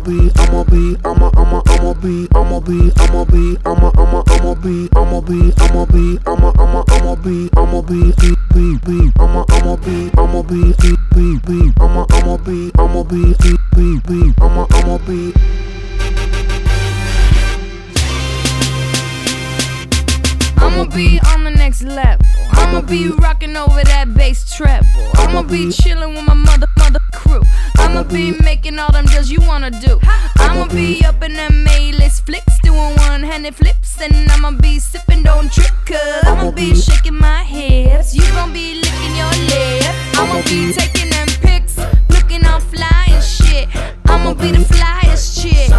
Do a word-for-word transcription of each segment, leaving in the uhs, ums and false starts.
be, I'ma be, I'ma, I'ma, I'ma be, I'ma be, I'ma be, I'ma, I'ma, I'ma be, I'ma be, I'ma be, I'ma, I'ma, I'ma be, I'ma be, be, be, be, I'ma, I'ma be, I'ma be, be, be, be, I'ma, I'ma be, I'ma be, be, be, be, I'ma, I'ma be. I'ma be on the next level. I'ma be rocking over that bass treble. I'ma be chilling with my mother, mother crew. I'ma be making all them deals you wanna do. I'ma be up in them A-list flicks, doing one-handed flips, and I'ma be sipping, don't trip, cause I'ma be shaking my hips. You gon' be licking your lips. I'ma be taking them pics, looking all fly and shit. I'ma be the flyest chick.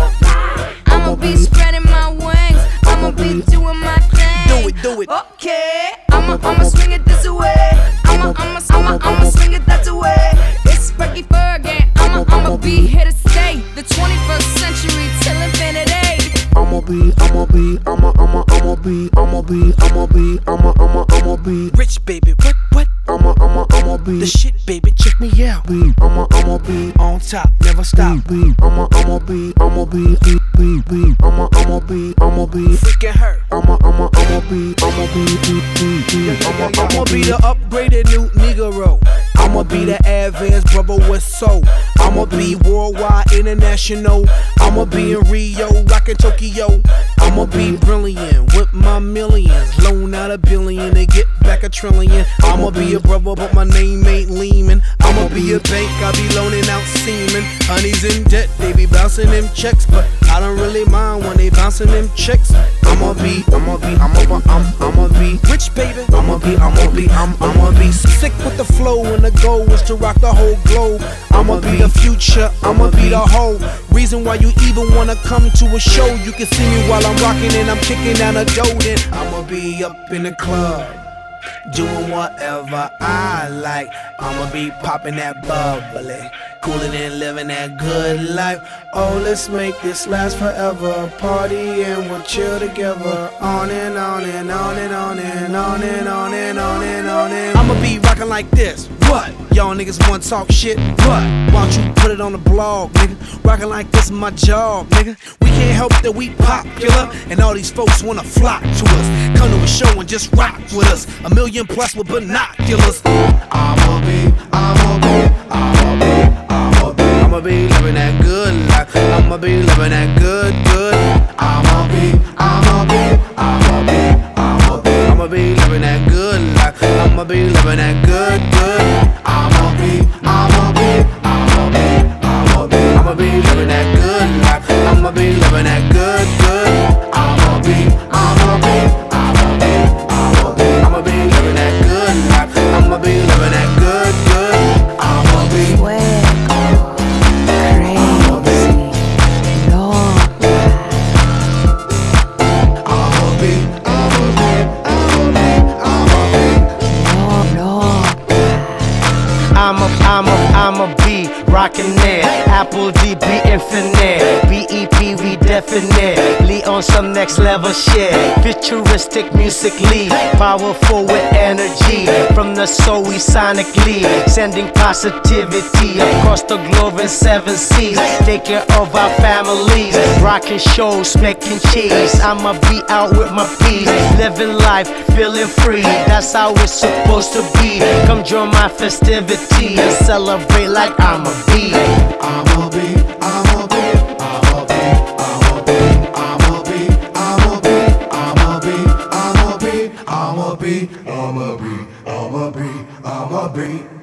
I'ma be spreading my wings. I'ma be doing my thing. Do it, do it. Okay, I'ma, I'ma swing it this way. I'ma, I'ma, I'ma, I'ma swing it that way. It's Frankie Fergie. I'ma, I'ma be here to stay. The twenty-first century till infinity. I'ma be, I'ma be, I'ma, I'ma, I'ma be, I'ma be, I'ma be, I'ma, I'ma, I'ma be rich, baby. What, what? I'ma, I'ma, I'ma be the shit, baby. Check me out. Be, I'ma, I'ma be on top, never stop. Be, I'ma, I'ma be, I'ma be, be, be, be, I'ma, I'ma be, I'ma be freaking her. I'ma, I'ma, I'ma be, I'ma be, be, be, be, I'ma, I'ma be the upgraded new Negro. I'ma be the advanced brother with soul. I'ma be worldwide, international. I'ma be in Rio, rockin' Tokyo. I'ma be brilliant with my millions. Loan out a billion to get back a trillion. I'ma be a brother, but my name ain't Lehman. I'ma be a bank, I be loaning out semen. Honey's in debt, they be bouncing them checks, but I don't really mind when they bouncing them checks. I'ma be, I'ma be, I'ma, I'm, I'ma be rich, baby. I'ma be, I'ma be, I'm, I'ma be sick with the flow, and the goal is to rock the whole globe. I'ma be the future, I'ma be the whole reason why you even wanna come to a show. You can see me while I'm rocking and I'm kicking down a dough. Then I'ma be up in the club, doing whatever I like. I'ma be popping that bubbly, cooling and living that good life. Oh, let's make this last forever. Party and we'll chill together. On and on and on and on and on and on and on and on and I'ma be rocking like this. What? Y'all niggas wanna talk shit? What? Why don't you put it on the blog, nigga? Rocking like this is my job, nigga. We can't help that we popular, and all these folks wanna flock to us. Come to a show and just rock with us. A million plus with binoculars. I'ma be, I'ma be, I'ma be, I'ma be, I'ma be living that good life. I'ma be living that good, good. I'ma be, I'ma be, I'ma be, I'ma be, I'ma be living that good life. I'ma be living that good, good. I'ma be, I'ma be, I'ma be, I'ma be, I'ma be living that good life. I'ma be living that good, good. I'ma be, I'ma be, I'ma be, I'ma be, I'ma be living that good life. I'ma be living that good, good. I'ma be Fuego, crazy, loca. I'ma be, I'ma be, I'ma be, I'ma be, loca. I'm a, I'm a, I'm a be rockin' it. Apple D B infinite. B E P we definitely on some next level shit. Futuristic musically, powerful with energy. From the soul we sonically sending positivity across the globe in seven seas. Take care of our families, rocking shows, making cheese. I'ma be out with my peace, living life, feeling free. That's how it's supposed to be. Come join my festivity and celebrate like I'm a bee. I'ma be, I'ma be, I'ma be, I'ma be, I'ma be, I'ma be, I'ma be, I'ma be, I'ma be, I'ma be, I'ma be, I'ma be.